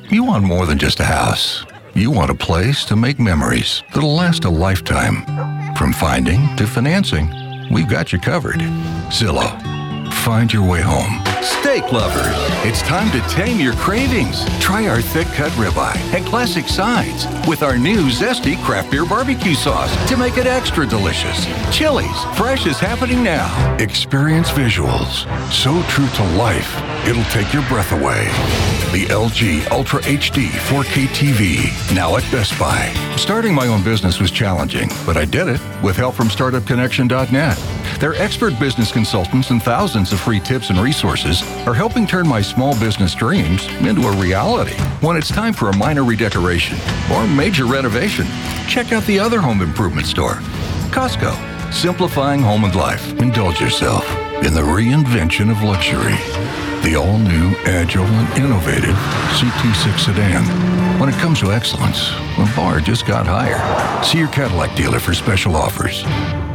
You want more than just a house. You want a place to make memories that'll last a lifetime. From finding to financing, we've got you covered. Zillow. Find your way home. Steak lovers, it's time to tame your cravings. Try our thick-cut ribeye and classic sides with our new zesty craft beer barbecue sauce to make it extra delicious. Chili's, fresh is happening now. Experience visuals so true to life, it'll take your breath away. The LG Ultra HD 4K TV, now at Best Buy. Starting my own business was challenging, but I did it with help from StartupConnection.net. Their expert business consultants and thousands of free tips and resources are helping turn my small business dreams into a reality. When it's time for a minor redecoration or major renovation, check out the other home improvement store. Costco, simplifying home and life. Indulge yourself in the reinvention of luxury. The all-new, agile, and innovative CT6 sedan. When it comes to excellence, the bar just got higher. See your Cadillac dealer for special offers.